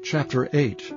Chapter 8.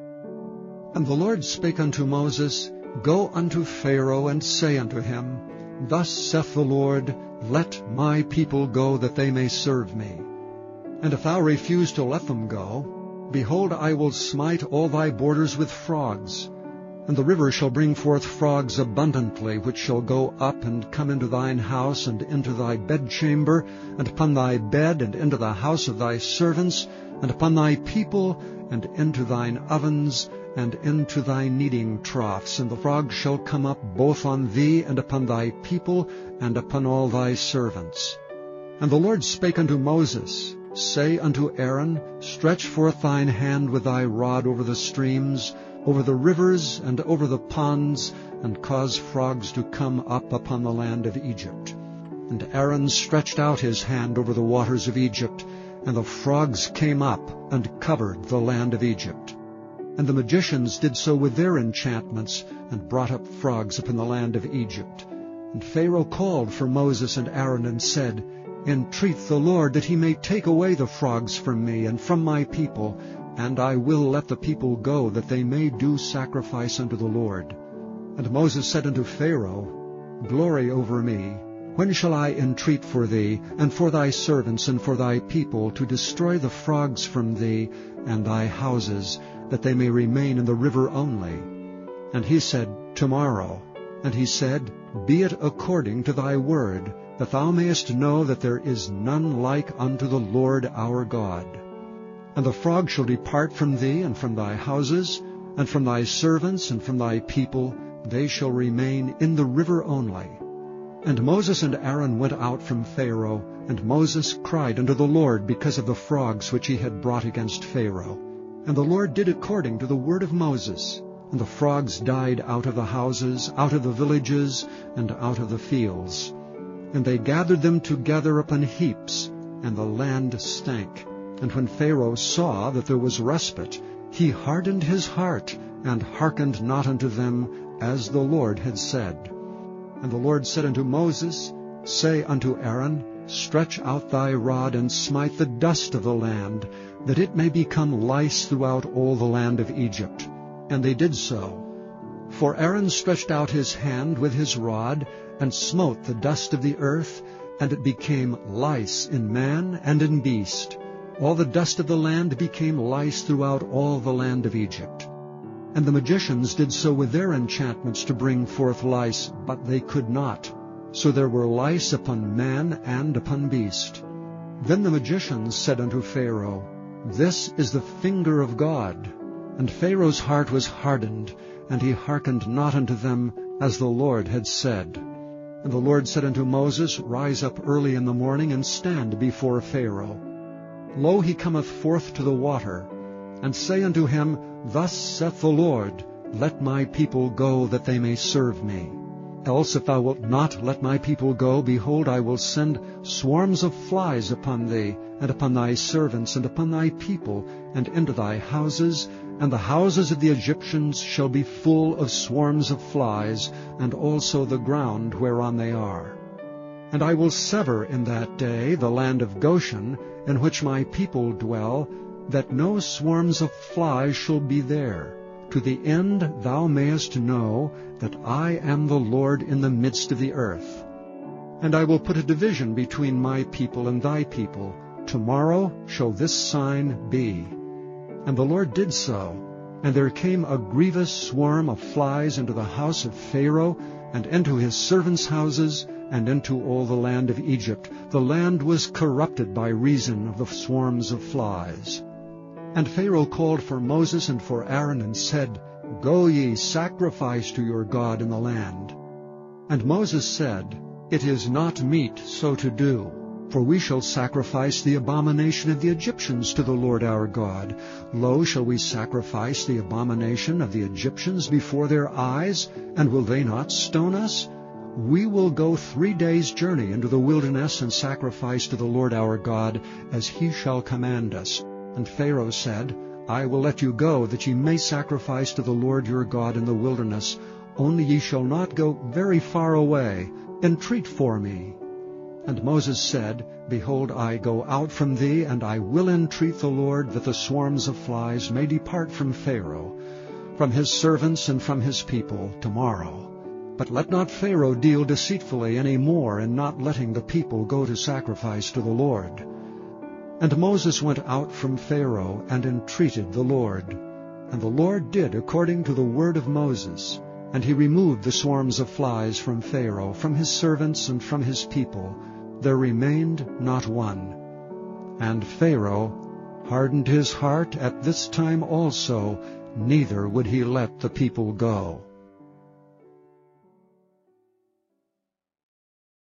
And the Lord spake unto Moses, Go unto Pharaoh, and say unto him, Thus saith the Lord, Let my people go, that they may serve me. And if thou refuse to let them go, behold, I will smite all thy borders with frogs. And the river shall bring forth frogs abundantly, which shall go up and come into thine house, and into thy bedchamber, and upon thy bed, and into the house of thy servants, and upon thy people, and into thine ovens, and into thy kneading troughs. And the frogs shall come up both on thee, and upon thy people, and upon all thy servants. And the Lord spake unto Moses, Say unto Aaron, Stretch forth thine hand with thy rod over the streams, over the rivers, and over the ponds, and cause frogs to come up upon the land of Egypt. And Aaron stretched out his hand over the waters of Egypt, and the frogs came up and covered the land of Egypt. And the magicians did so with their enchantments, and brought up frogs upon the land of Egypt. And Pharaoh called for Moses and Aaron, and said, Entreat the Lord that he may take away the frogs from me and from my people, and I will let the people go, that they may do sacrifice unto the Lord. And Moses said unto Pharaoh, Glory over me. When shall I entreat for thee, and for thy servants, and for thy people, to destroy the frogs from thee and thy houses, that they may remain in the river only? And he said, Tomorrow. And he said, Be it according to thy word, that thou mayest know that there is none like unto the Lord our God. And the frog shall depart from thee, and from thy houses, and from thy servants, and from thy people, they shall remain in the river only. And Moses and Aaron went out from Pharaoh, and Moses cried unto the Lord because of the frogs which he had brought against Pharaoh. And the Lord did according to the word of Moses. And the frogs died out of the houses, out of the villages, and out of the fields. And they gathered them together upon heaps, and the land stank. And when Pharaoh saw that there was respite, he hardened his heart, and hearkened not unto them, as the Lord had said. And the Lord said unto Moses, Say unto Aaron, Stretch out thy rod, and smite the dust of the land, that it may become lice throughout all the land of Egypt. And they did so. For Aaron stretched out his hand with his rod, and smote the dust of the earth, and it became lice in man and in beast. All the dust of the land became lice throughout all the land of Egypt. And the magicians did so with their enchantments to bring forth lice, but they could not. So there were lice upon man and upon beast. Then the magicians said unto Pharaoh, This is the finger of God. And Pharaoh's heart was hardened, and he hearkened not unto them, as the Lord had said. And the Lord said unto Moses, Rise up early in the morning, and stand before Pharaoh. Lo, he cometh forth to the water. And say unto him, Thus saith the Lord, Let my people go, that they may serve me. Else if thou wilt not let my people go, behold, I will send swarms of flies upon thee, and upon thy servants, and upon thy people, and into thy houses, and the houses of the Egyptians shall be full of swarms of flies, and also the ground whereon they are. And I will sever in that day the land of Goshen, in which my people dwell, that no swarms of flies shall be there, to the end thou mayest know that I am the Lord in the midst of the earth. And I will put a division between my people and thy people. Tomorrow shall this sign be. And the Lord did so. And there came a grievous swarm of flies into the house of Pharaoh, and into his servants' houses, and into all the land of Egypt. The land was corrupted by reason of the swarms of flies. And Pharaoh called for Moses and for Aaron, and said, Go ye, sacrifice to your God in the land. And Moses said, It is not meet so to do, for we shall sacrifice the abomination of the Egyptians to the Lord our God. Lo, shall we sacrifice the abomination of the Egyptians before their eyes, and will they not stone us? We will go 3 days' journey into the wilderness, and sacrifice to the Lord our God, as he shall command us. And Pharaoh said, I will let you go, that ye may sacrifice to the Lord your God in the wilderness. Only ye shall not go very far away. Entreat for me. And Moses said, Behold, I go out from thee, and I will entreat the Lord that the swarms of flies may depart from Pharaoh, from his servants and from his people tomorrow. But let not Pharaoh deal deceitfully any more in not letting the people go to sacrifice to the Lord. And Moses went out from Pharaoh and entreated the Lord. And the Lord did according to the word of Moses, and he removed the swarms of flies from Pharaoh, from his servants and from his people. There remained not one. And Pharaoh hardened his heart at this time also, neither would he let the people go.